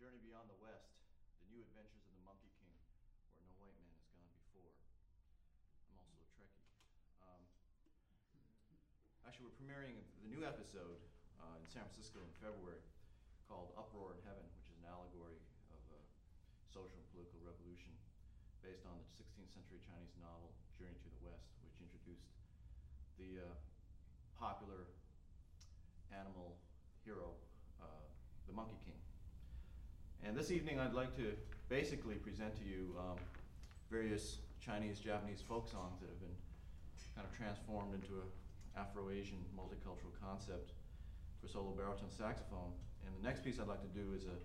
Journey Beyond the West, The New Adventures of the Monkey King, where no white man has gone before. I'm also a Trekkie. Actually, we're premiering the new episode in San Francisco in February called Uproar in Heaven, which is an allegory of social and political revolution based on the 16th century Chinese novel Journey to the West, which introduced the popular animal hero, the Monkey King. And this evening I'd like to basically present to you various Chinese, Japanese folk songs that have been kind of transformed into an Afro-Asian multicultural concept for solo baritone saxophone. And the next piece I'd like to do is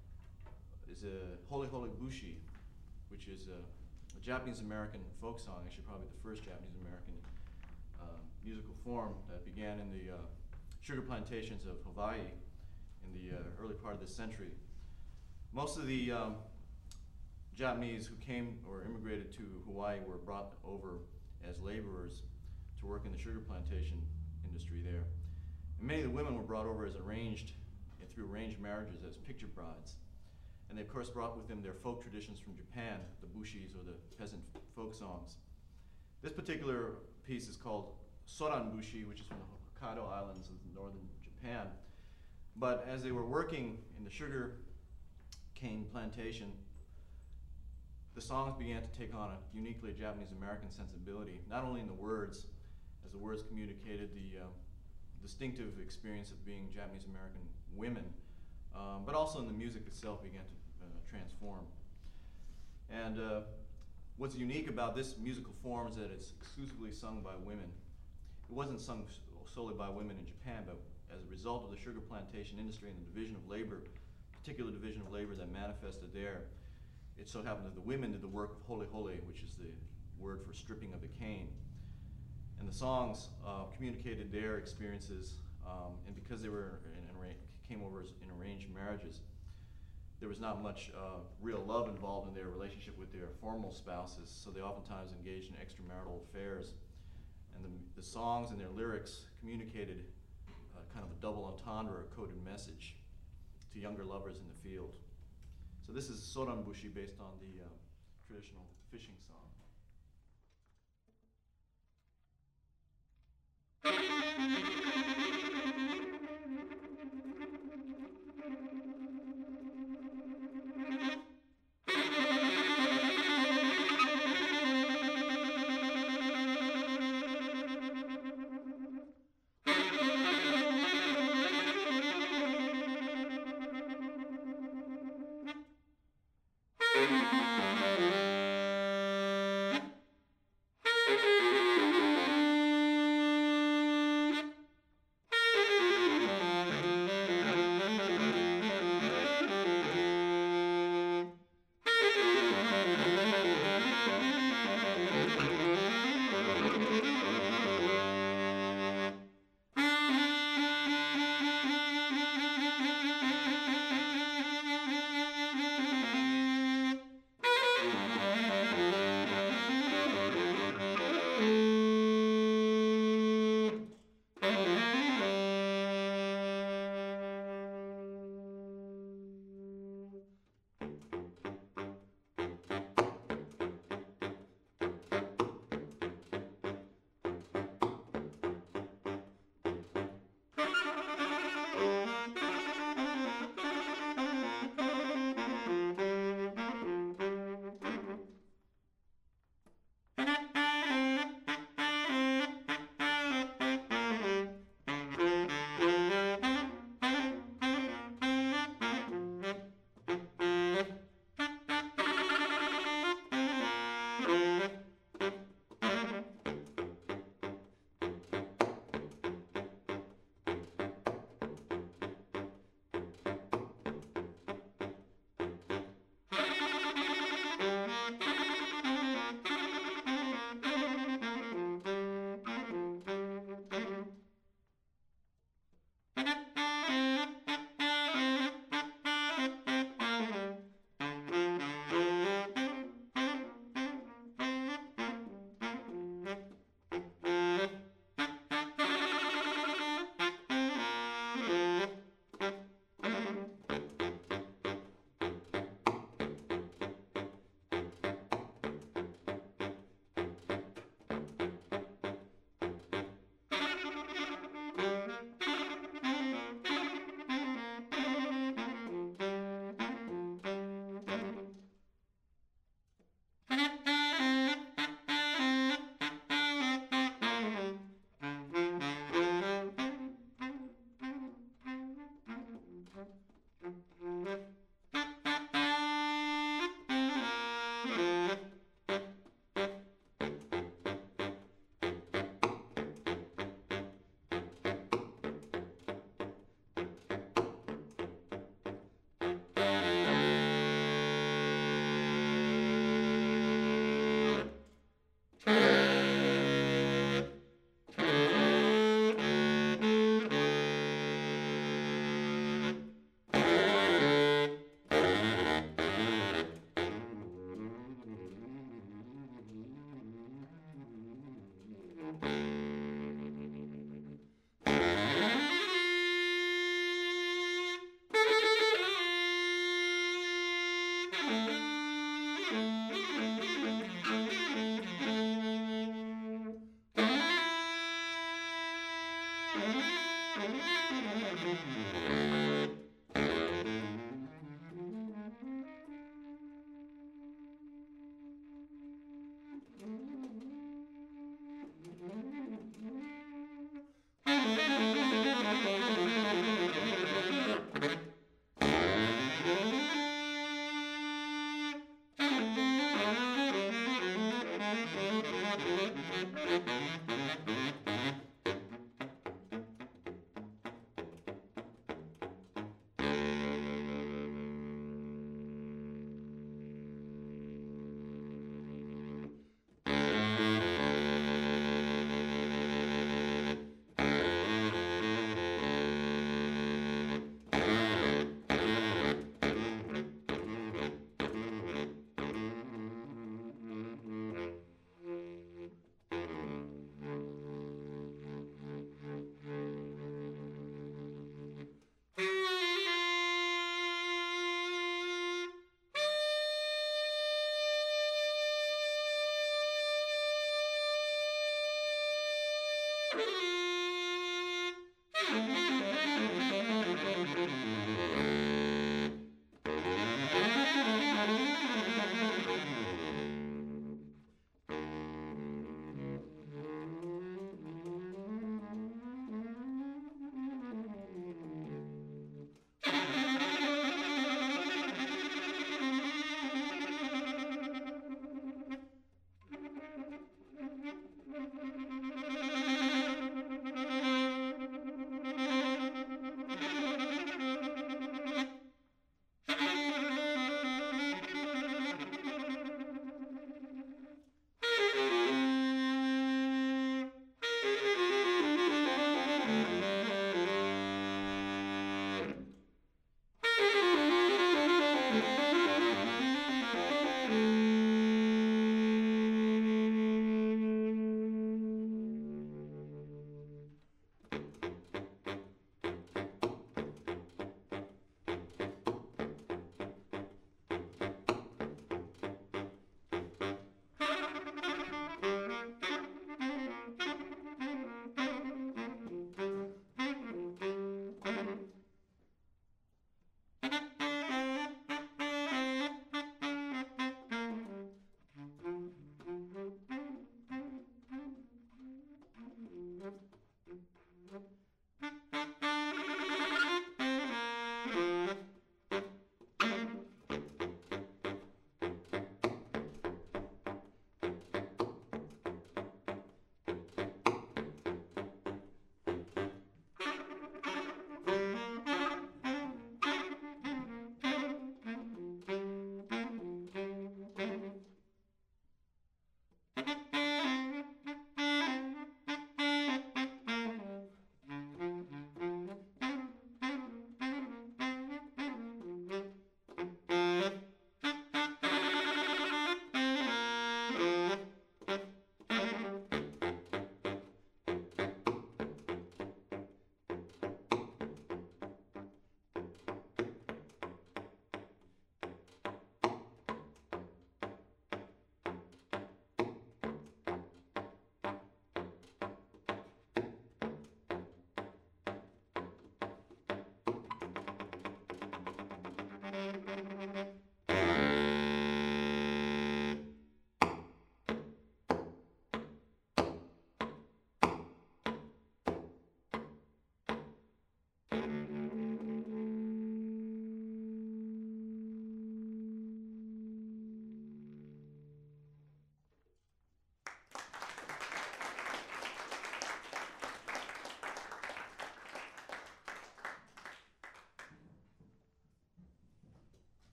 a Holy Holy Bushi, which is a Japanese-American folk song, actually probably the first Japanese-American musical form that began in the sugar plantations of Hawaii in the early part of this century. Most of the Japanese who came or immigrated to Hawaii were brought over as laborers to work in the sugar plantation industry there. And many of the women were brought over as through arranged marriages as picture brides. And they of course brought with them their folk traditions from Japan, the bushis or the peasant folk songs. This particular piece is called Soran Bushi, which is from the Hokkaido Islands of northern Japan. But as they were working in the sugar cane plantation, the songs began to take on a uniquely Japanese-American sensibility, not only in the words, as the words communicated the distinctive experience of being Japanese-American women, but also in the music itself began to transform. And what's unique about this musical form is that it's exclusively sung by women. It wasn't sung solely by women in Japan, but as a result of the sugar plantation industry and the division of labor, particular division of labor that manifested there, it so happened that the women did the work of Holy Holy, which is the word for stripping of the cane. And the songs communicated their experiences, and because they were came over in arranged marriages, there was not much real love involved in their relationship with their formal spouses, so they oftentimes engaged in extramarital affairs. And the songs and their lyrics communicated kind of a double entendre, a coded message to younger lovers in the field. So this is Soran Bushi based on the traditional fishing song.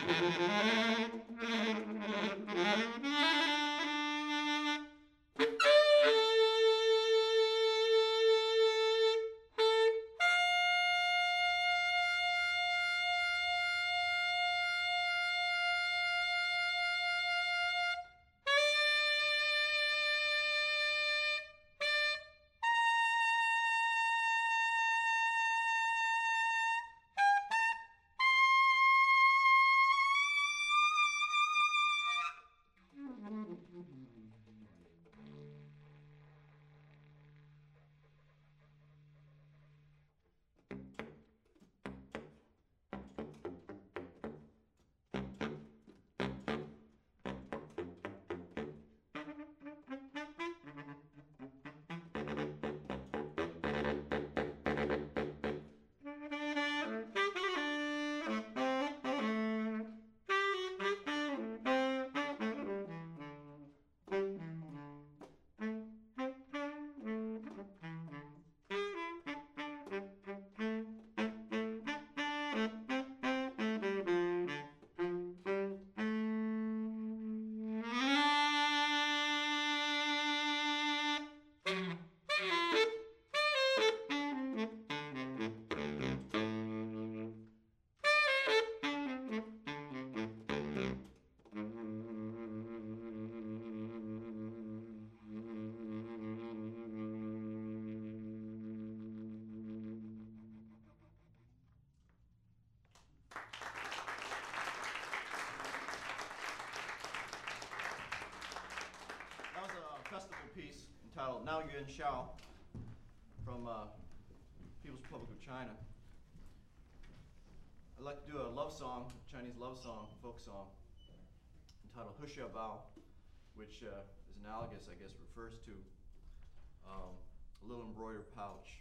That was a festival piece entitled Now Yuan Xiao from People's Republic of China. I'd like to do a love song, Chinese love song, folk song, entitled Hu Xia Bao, which is analogous, I guess, refers to a little embroidered pouch.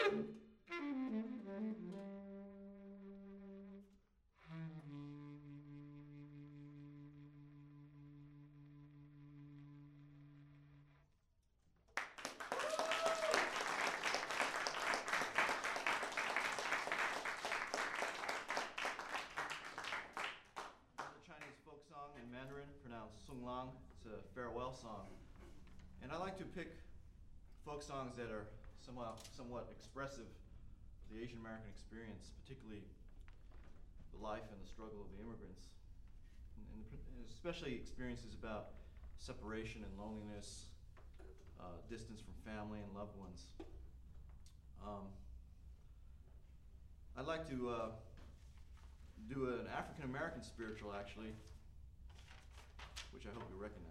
Chinese folk song in Mandarin, pronounced Sung Lang. It's a farewell song. And I like to pick folk songs that are somewhat expressive of the Asian American experience, particularly the life and the struggle of the immigrants, and especially experiences about separation and loneliness, distance from family and loved ones. I'd like to do an African American spiritual, actually, which I hope you recognize.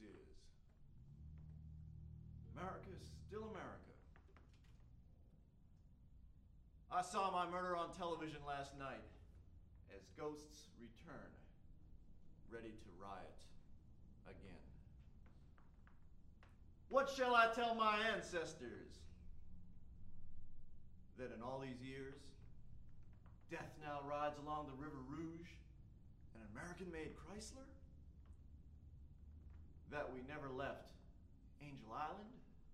is, America is still America. I saw my murder on television last night as ghosts return, ready to riot again. What shall I tell my ancestors? That in all these years, death now rides along the River Rouge, an American-made Chrysler? That we never left Angel Island?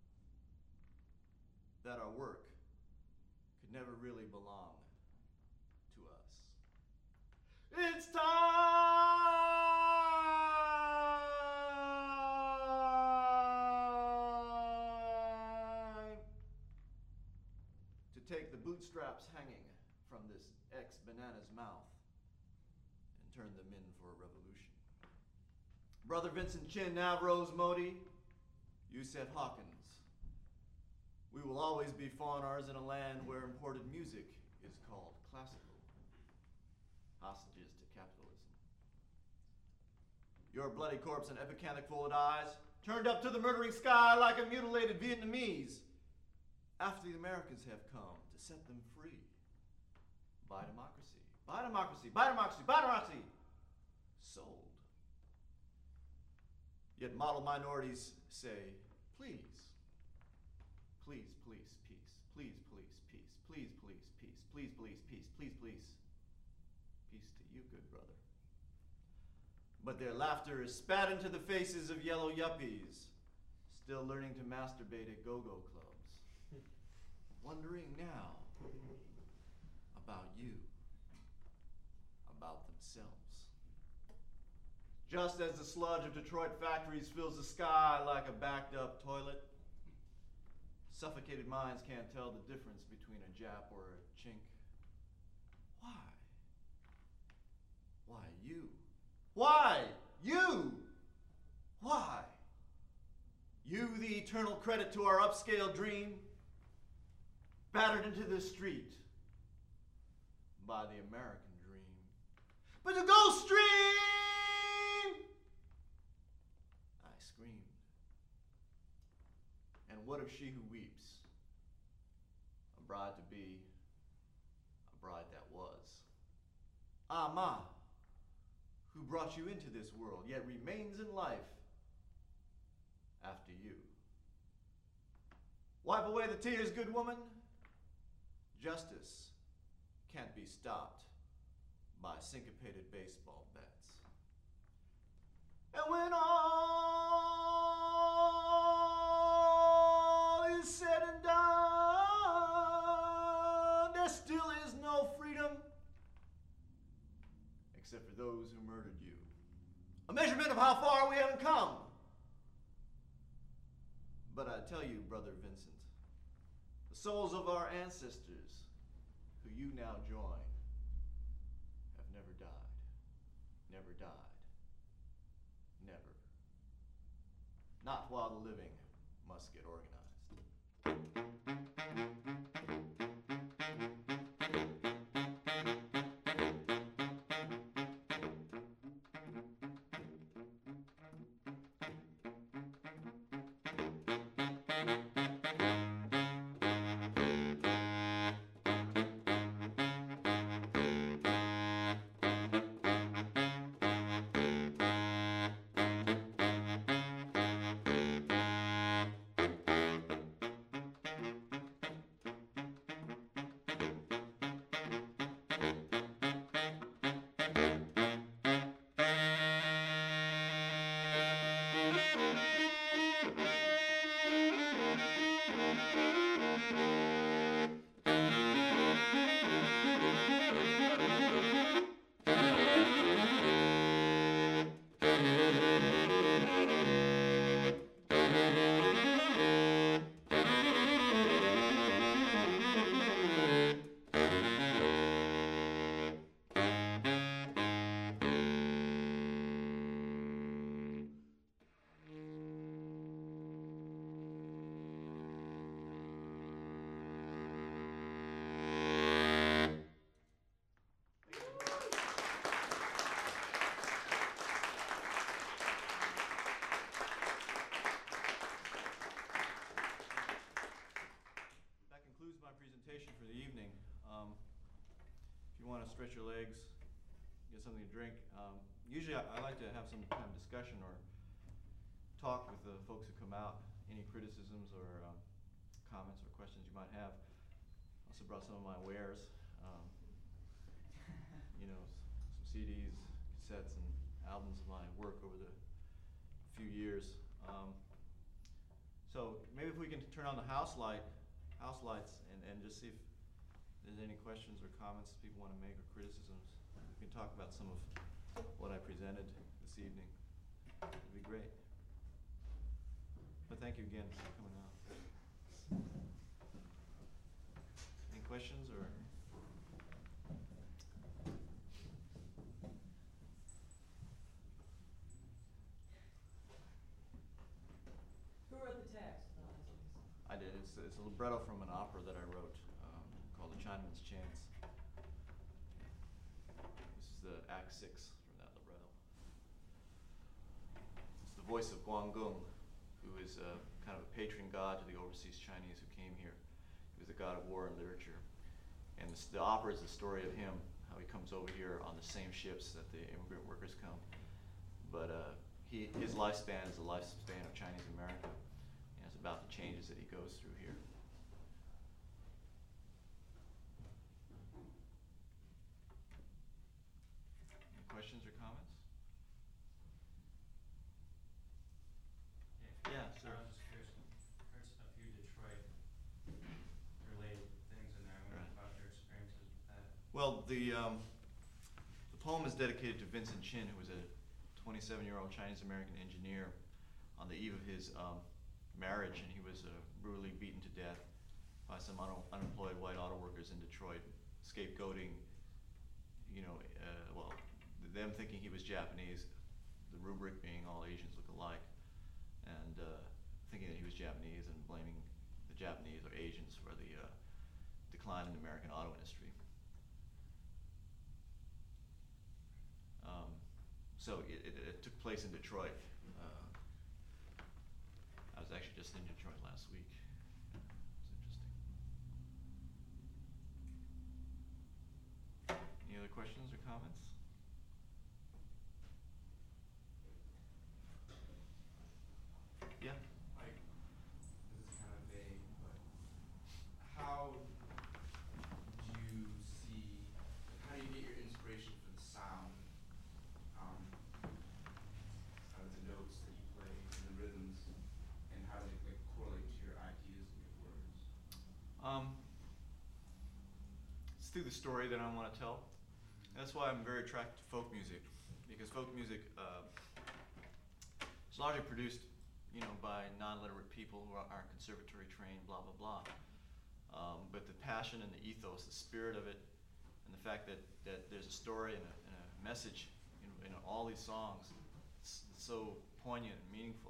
That our work could never really belong to us? It's time to take the bootstraps hanging from this ex-banana's mouth and turn them in for a revolution. Brother Vincent Chin, Navroz Modi, Yusef Hawkins, we will always be fawners in a land where imported music is called classical, hostages to capitalism. Your bloody corpse and epicanthic folded eyes turned up to the murdering sky like a mutilated Vietnamese after the Americans have come to set them free. Buy democracy, buy democracy, buy democracy, buy democracy. Sold. Yet model minorities say, please, please, please, peace, please, please, peace, please, please, peace, please, please, peace, please, please. Peace to you, good brother. But their laughter is spat into the faces of yellow yuppies, still learning to masturbate at go-go clubs, wondering now about you, about themselves. Just as the sludge of Detroit factories fills the sky like a backed-up toilet, suffocated minds can't tell the difference between a Jap or a chink. Why? Why you? Why you? Why? You, the eternal credit to our upscale dream, battered into the street by the American dream. But the Gulf Stream! I screamed. And what of she who weeps? A bride to be, a bride that was. Ma, who brought you into this world, yet remains in life after you. Wipe away the tears, good woman. Justice can't be stopped by syncopated baseball bets. And when all is said and done, there still is no freedom except for those who murdered you. A measurement of how far we haven't come. But I tell you, Brother Vincent, the souls of our ancestors, who you now join, have never died, never died, never. Not while the living must get organized. my presentation for the evening. If you want to stretch your legs, get something to drink. Usually I like to have some kind of discussion or talk with the folks who come out, any criticisms or comments or questions you might have. Also brought some of my wares, you know, some CDs, cassettes, and albums of my work over the few years. So maybe if we can turn on the house lights and just see if there's any questions or comments people want to make or criticisms. We can talk about some of what I presented this evening. It'd be great. But thank you again for coming out. Any questions or? Who wrote the text? I did. It's a libretto from an opera that I wrote called The Chinaman's Chance. This is the Act 6 from that libretto. It's the voice of Guanggung, who is kind of a patron god to the overseas Chinese who came here. He was a god of war and literature. And the opera is the story of him, how he comes over here on the same ships that the immigrant workers come. But his lifespan is the lifespan of Chinese America. And it's about the changes that he goes through here. Any questions or comments? Yeah, sir. I was just curious. Heard a few Detroit-related things in there. I wondered about your experiences with that. Well, the poem is dedicated to Vincent Chin, who was a 27-year-old Chinese-American engineer on the eve of his marriage, and he was brutally beaten to death by some unemployed white auto workers in Detroit, scapegoating, well, them thinking he was Japanese, the rubric being all Asians look alike, and thinking that he was Japanese and blaming the Japanese or Asians for the decline in the American auto industry. So it took place in Detroit. I was actually just in Detroit last week. It was interesting. Any other questions or comments? Yeah. Like, this is kind of vague, but how do you see, how do you get your inspiration for the sound, out of the notes that you play and the rhythms, and how they like correlate to your ideas and your words? It's through the story that I want to tell. That's why I'm very attracted to folk music, because folk music is largely produced, by non-literate people who aren't conservatory trained, blah blah blah. But the passion and the ethos, the spirit of it, and the fact that there's a story and a message in all these songs, it's so poignant and meaningful.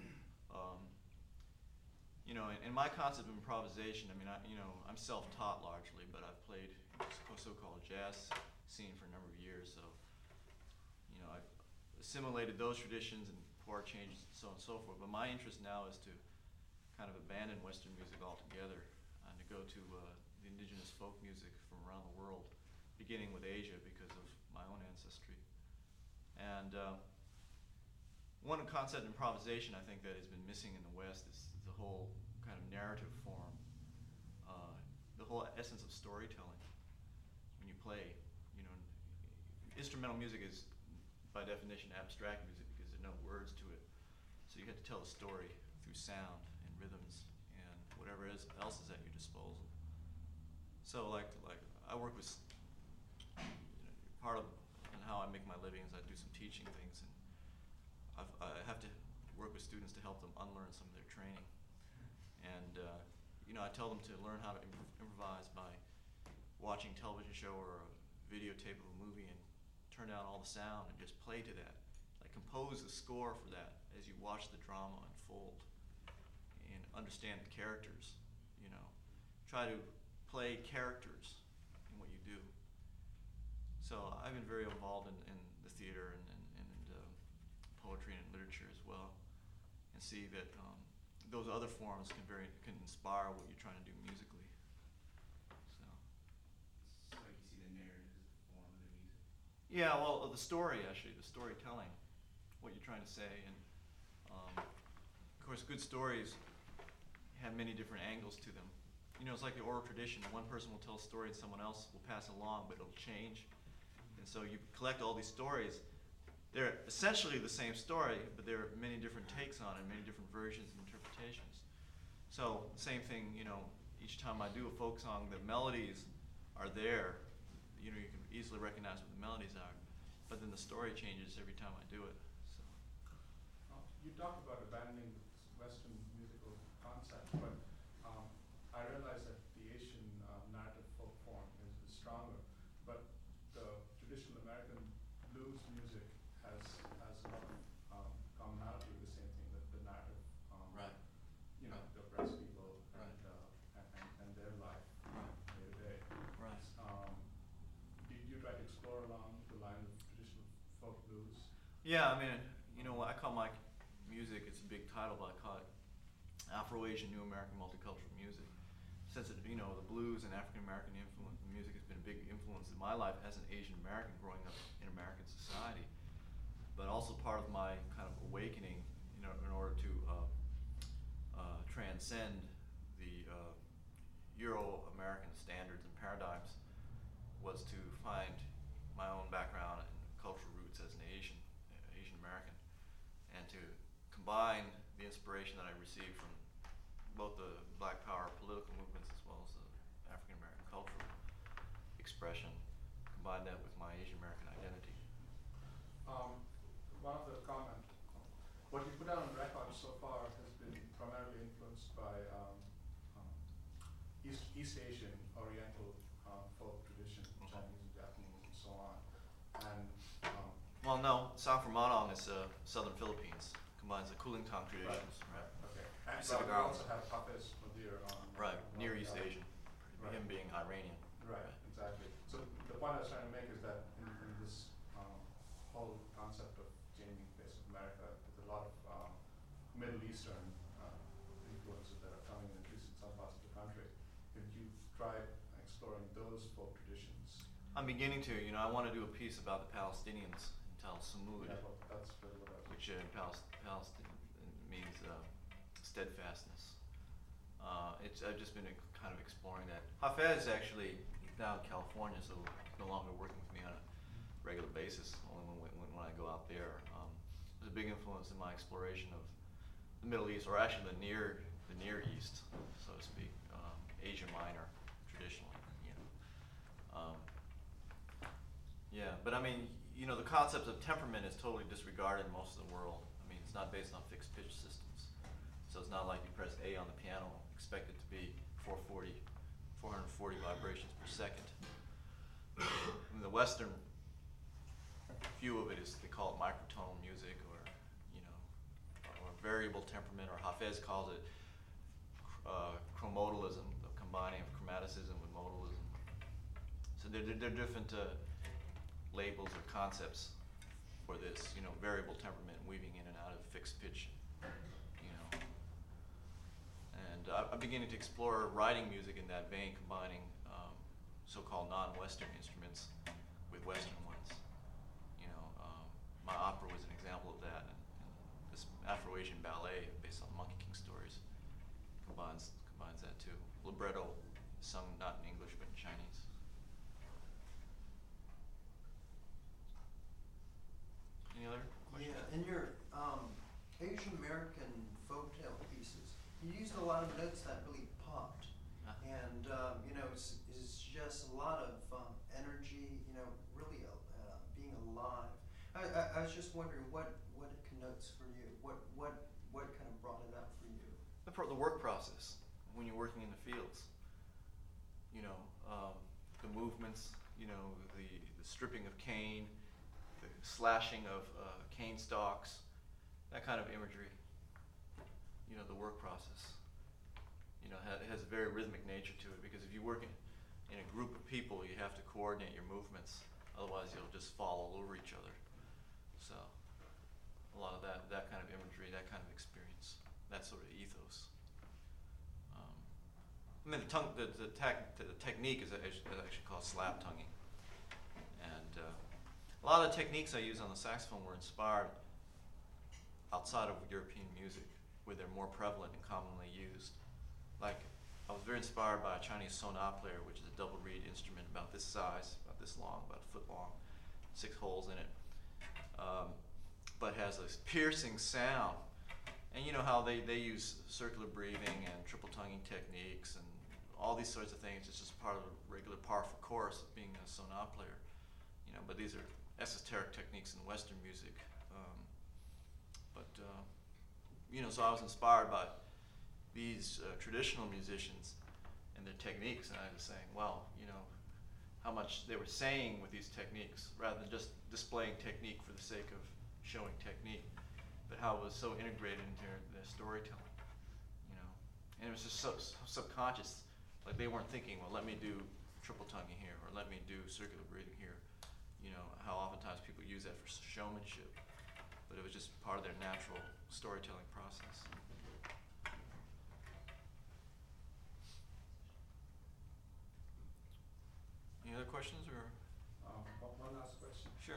And my concept of improvisation, I'm self-taught largely, but I've played so-called jazz scene for a number of years, so I've assimilated those traditions and chord changes and so on and so forth. But my interest now is to kind of abandon Western music altogether and to go to the indigenous folk music from around the world, beginning with Asia because of my own ancestry. And one concept of improvisation I think that has been missing in the West is the whole kind of narrative form, the whole essence of storytelling. When you play, instrumental music is by definition abstract music because there are no words to it. So you have to tell a story through sound and rhythms and whatever else is at your disposal. So like I work with, part of and how I make my living is I do some teaching things, and I have to work with students to help them unlearn some of their training. And I tell them to learn how to improvise by watching a television show or a videotape of a movie and turn down all the sound and just play to that. Like compose a score for that as you watch the drama unfold and understand the characters, Try to play characters in what you do. So I've been very involved in the theater and poetry and literature as well, and see that those other forms can inspire what you're trying to do musically. Yeah, well, the story actually, the storytelling, what you're trying to say, and of course, good stories have many different angles to them. You know, it's like the oral tradition. One person will tell a story and someone else will pass it along, but it'll change. And so you collect all these stories. They're essentially the same story, but there are many different takes on it, many different versions and interpretations. So, same thing, you know, each time I do a folk song, the melodies are there. You know, you can easily recognize what the melodies are, but then the story changes every time I do it. So. You talked about abandoning Western musical concepts, but I realize that the Asian narrative folk form is stronger, but the traditional American blues music has a lot of commonality with the same thing, the narrative, Right. you know, Right. the oppressed people Right. and their life Right. day to day. Right. Did you try to explore along the lines of traditional folk blues? Yeah, I mean, you know, I call my music, it's a big title, but I call it Afro-Asian New American Multicultural Music. Since it, you know, the blues and African American influence, music has been a big influence in my life as an Asian American growing up in American society, but also part of my kind of awakening, you know, in order to transcend the Euro-American standards and paradigms, was to find my own background and cultural roots as an Asian American, and to combine the inspiration that I received from both the Black Power political movements as well as the African American cultural expression, combine that with my Asian American identity. One of the what you put out on record so far has been primarily influenced by East Asian, Oriental folk tradition, Chinese, Japanese, and so on. And Well, no, South Manong is southern Philippines, combines the Kulintang traditions. Right. Okay. And Pacific we Islands. also have Hafiz Mudir on. Right, Near East Asian. Asian, Right. him being Iranian. Right, exactly. So the point I was trying to make is that in this whole concept of changing the face of America, there's a lot of Middle Eastern influences that are coming in, at least in some parts of the country. If you tried exploring those folk traditions. I'm beginning to, you know, I want to do a piece about the Palestinians in Tal Samud, Yeah, well, that's really what I was. which Palestine means steadfastness. I've just been kind of exploring that. Hafez actually is now in California, so he's no longer working with me on a regular basis, only when I go out there. There's a big influence in my exploration of the Middle East, or actually the Near East, so to speak, Asia Minor, traditionally, you know. Yeah, but I mean, you know, the concept of temperament is totally disregarded in most of the world. I mean, it's not based on fixed pitch systems. So it's not like you press A on the piano, expect it to be 440 vibrations per second. In the Western view of it is, they call it microtonal music, or, you know, or variable temperament, or Hafez calls it chromodalism, the combining of chromaticism with modalism. So they're different labels or concepts for this, you know, variable temperament weaving in and out of fixed pitch, you know. And I'm beginning to explore writing music in that vein, combining so-called non-Western instruments with Western ones. You know, my opera was an example of that, and this Afro-Asian ballet based on Monkey King stories combines that too. Libretto sung not in English but in Chinese. Any other questions? Yeah, in your Asian American folktale pieces, you used a lot of notes that really popped, and you know, it's just a lot of energy. You know, really being alive. I was just wondering what it connotes for you. What kind of brought it up for you? The work process when you're working in the fields. You know, the movements. You know, the stripping of cane, the slashing of cane stalks, that kind of imagery. You know, the work process. You know, it has a very rhythmic nature to it, because if you work in a group of people, you have to coordinate your movements. Otherwise, you'll just fall all over each other. So, a lot of that kind of imagery, that kind of experience, that sort of ethos. I mean, the technique is actually called slap tonguing, and A lot of the techniques I use on the saxophone were inspired outside of European music, where they're more prevalent and commonly used. Like, I was very inspired by a Chinese sonat player, which is a double reed instrument about this size, about this long, about a foot long, 6 holes in it, but has a piercing sound. And you know how they use circular breathing and triple tonguing techniques and all these sorts of things. It's just part of the regular powerful course of being a sonat player. You know, but these are esoteric techniques in Western music. You know, so I was inspired by these traditional musicians and their techniques, and I was saying, well, you know, how much they were saying with these techniques, rather than just displaying technique for the sake of showing technique, but how it was so integrated into their storytelling, you know. And it was just so subconscious, like they weren't thinking, well, let me do triple tonguing here, or let me do circular breathing here. You know, how oftentimes people use that for showmanship, but it was just part of their natural storytelling process. Any other questions, or? One last question. Sure.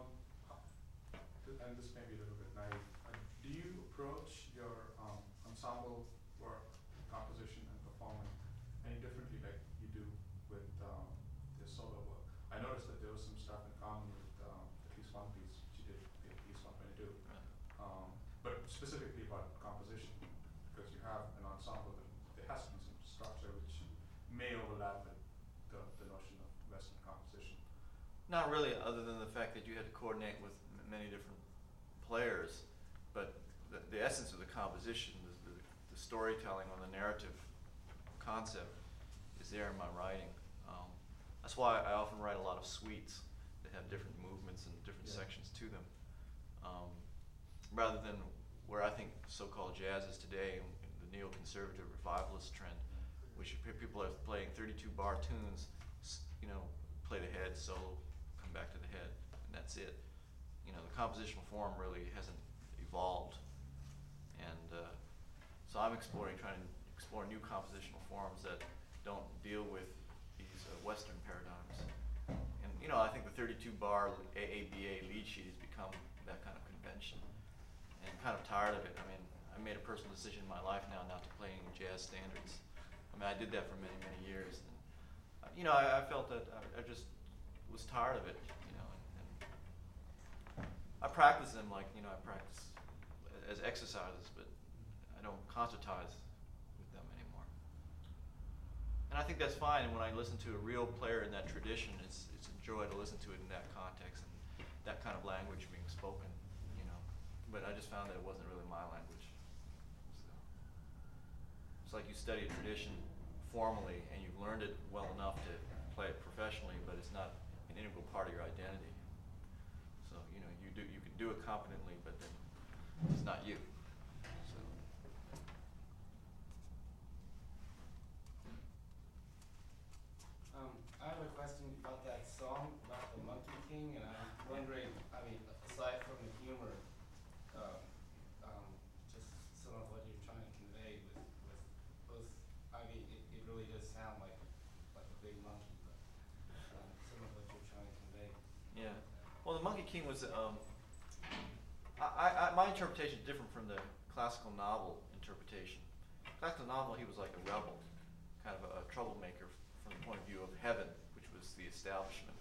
And this may be a little bit naive. Do you approach your ensemble work, composition, and performing any differently like you do with your solo work? I noticed that there was some stuff in common with at least one piece which you did, at least 122. Right. But specifically about composition, because you have an ensemble and there has to be some structure which may overlap with the notion of Western composition. Not really, other than the fact that you had to coordinate with many different players, but the essence of the composition, the storytelling or the narrative concept is there in my writing. That's why I often write a lot of suites that have different movements and different sections to them. Rather than where I think so-called jazz is today, in the neoconservative revivalist trend, which people are playing 32-bar tunes, you know, play the head, solo, come back to the head, and that's it. You know, the compositional form really hasn't evolved, and so I'm trying to explore new compositional forms that don't deal with these Western paradigms. And you know, I think the 32-bar AABA lead sheet has become that kind of convention. And I'm kind of tired of it. I mean, I made a personal decision in my life now not to play any jazz standards. I mean, I did that for many, many years. And, you know, I felt that I just was tired of it, you know. And I practice them like, you know, I practice as exercises, but I don't concertize with them anymore. And I think that's fine. And when I listen to a real player in that tradition, it's a joy to listen to it in that context and that kind of language being spoken. But I just found that it wasn't really my language. So it's like you study a tradition formally and you've learned it well enough to play it professionally, but it's not an integral part of your identity. So you know, you can do it competently, but then it's not you. So. I have a question about that song about the Monkey King, and I'm wondering, I mean, aside from the humor, just some of what you're trying to convey with both, I mean, it really does sound like a big monkey, but some of what you're trying to convey. Yeah. Well, the Monkey King was, my interpretation is different from the classical novel interpretation. Classical novel, he was like a rebel, kind of a troublemaker from the point of view of heaven, which was the establishment.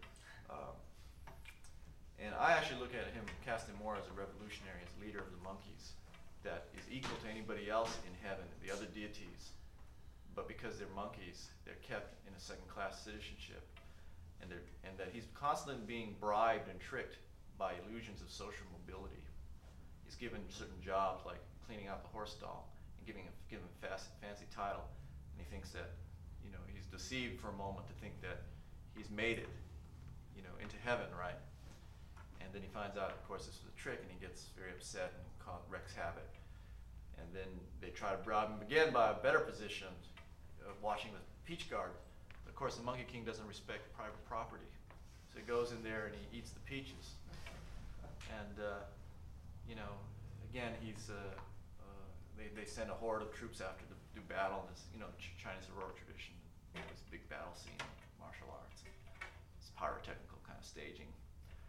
And I actually look at him, cast him more as a revolutionary, as leader of the monkeys, that is equal to anybody else in heaven, the other deities. But because they're monkeys, they're kept in a second-class citizenship, and that he's constantly being bribed and tricked by illusions of social mobility. He's given certain jobs like cleaning out the horse stall and giving him a fancy title, and he thinks that, you know, he's deceived for a moment to think that he's made it, you know, into heaven, right? And then he finds out, of course, this was a trick, and he gets very upset and wreaks havoc. And then they try to bribe him again by a better position of watching the peach garden. But of course, the Monkey King doesn't respect private property. So he goes in there and he eats the peaches. And, you know, again, they send a horde of troops after to do battle in this, you know, Chinese heroic tradition. This big battle scene, martial arts. It's pyrotechnical kind of staging.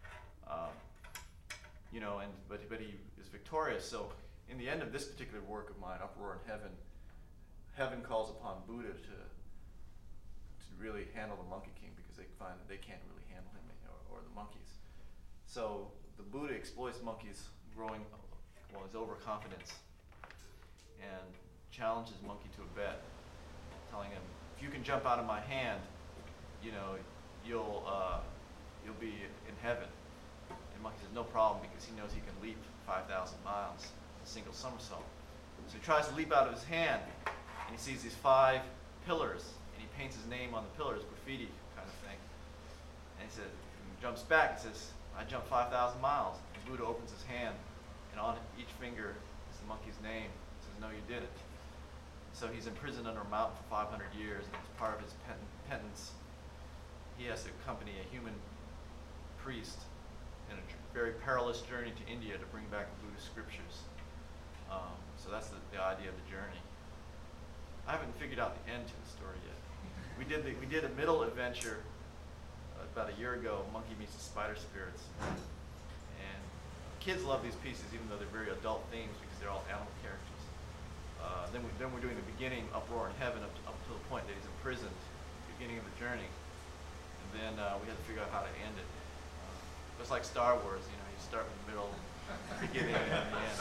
You know, but he is victorious. So in the end of this particular work of mine, Uproar in Heaven, heaven calls upon Buddha to really handle the Monkey King, because they find that they can't really handle him or the monkeys. So the Buddha exploits monkeys growing, well, his overconfidence, and challenges Monkey to a bet, telling him, if you can jump out of my hand, you know, you'll be in heaven. And Monkey says, no problem, because he knows he can leap 5,000 miles in a single somersault. So he tries to leap out of his hand, and he sees these 5 pillars, and he paints his name on the pillars, graffiti kind of thing. And he says, he jumps back, and says, I jumped 5,000 miles. And Buddha opens his hand, and on each finger is the monkey's name. He says, no, you didn't. So he's imprisoned under a mountain for 500 years, and as part of his penance, he has to accompany a human priest in a very perilous journey to India to bring back the Buddhist scriptures. So that's the idea of the journey. I haven't figured out the end to the story yet. We did a middle adventure about a year ago, Monkey Meets the Spider Spirits. And kids love these pieces, even though they're very adult themes, because they're all animal characters. Then we're doing the beginning, Uproar in Heaven, up to the point that he's imprisoned, beginning of the journey. And then we had to figure out how to end it. Just like Star Wars, you know, you start with the middle, beginning, and the end.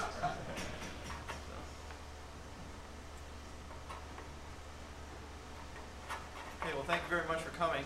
Okay, well, thank you very much for coming.